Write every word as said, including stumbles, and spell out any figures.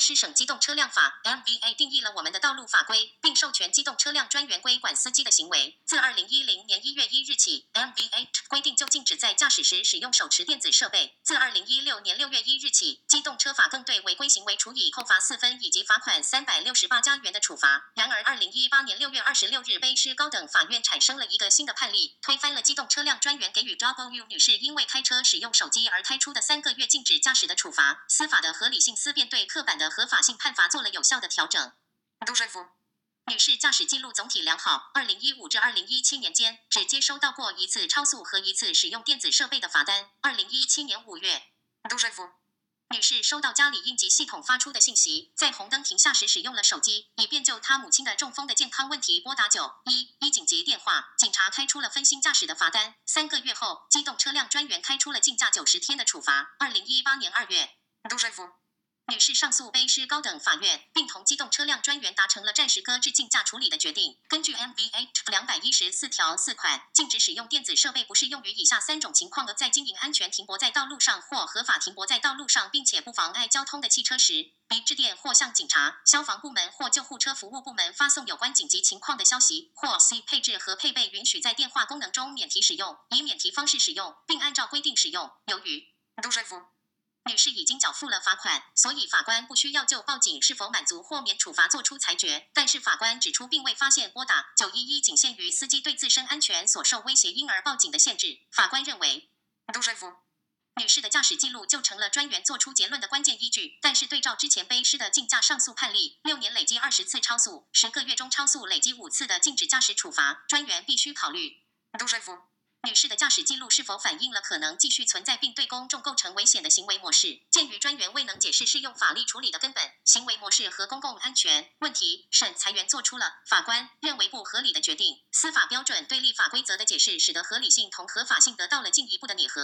师省机动车辆法 （M V A） 定义了我们的道路法规，并授权机动车辆专员规管司机的行为。自二零一零年一月一日起 ，M V A 规定就禁止在驾驶时使用手持电子设备。自二零一六年六月一日起，机动车法更对违规行为处以扣罚四分以及罚款三百六十八加元的处罚。然而，二零一八年六月二十六日，卑诗高等法院产生了一个新的判例，推翻了机动车辆专员给予 W 女士因为开车使用手机而开出的三个月禁止驾驶的处罚。司法的合理性思辨对刻板的合法性判罚做了有效的调整。杜顺福女士驾驶记录总体良好，二零一五至二零一七年间只接收到过一次超速和一次使用电子设备的罚单。二零一七年五月，杜顺福女士收到家里应急系统发出的信息，在红灯停下时使用了手机，以便就她母亲的中风的健康问题拨打九一一紧急电话。警察开出了分心驾驶的罚单。三个月后，机动车辆专员开出了禁驾九十天的处罚。二零一八年二月，杜顺福女士上诉卑诗高等法院，并同机动车辆专员达成了暂时搁置禁驾处理的决定。根据 M V A 两百一十四条四款，禁止使用电子设备不适用于以下三种情况：在经营安全停泊在道路上或合法停泊在道路上，并且不妨碍交通的汽车时，B 致电或向警察、消防部门或救护车服务部门发送有关紧急情况的消息，或 C 配置和配备允许在电话功能中免提使用，以免提方式使用，并按照规定使用。由于杜顺福女士已经缴付了罚款，所以法官不需要就报警是否满足或免处罚作出裁决。但是法官指出，并未发现拨打九一一仅限于司机对自身安全所受威胁因而报警的限制。法官认为，杜顺福女士的驾驶记录就成了专员作出结论的关键依据。但是对照之前卑诗的禁驾上诉判例，六年累积二十次超速，十个月中超速累积五次的禁止驾驶处罚，专员必须考虑杜顺福女士的驾驶记录是否反映了可能继续存在并对公众构成危险的行为模式。鉴于专员未能解释适用法律处理的根本行为模式和公共安全问题，审裁员做出了法官认为不合理的决定。司法标准对立法规则的解释，使得合理性同合法性得到了进一步的拟合。